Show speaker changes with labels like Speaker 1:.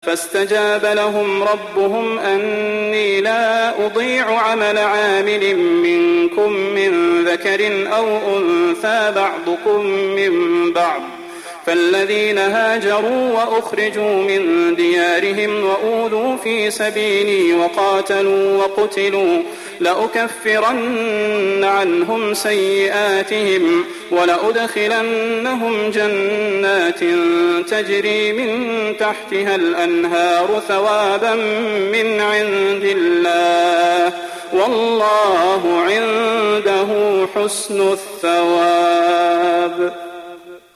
Speaker 1: فاستجاب لهم ربهم أني لا أضيع عمل عامل منكم من ذكر أو أنثى بعضكم من بعض فالذين هاجروا وأخرجوا من ديارهم وأوذوا في سبيلي وقاتلوا وقتلوا لأكفرن عنهم سيئاتهم ولأدخلنهم جنات تجري من تحتها الأنهار ثوابا من عند الله والله عنده حسن الثواب.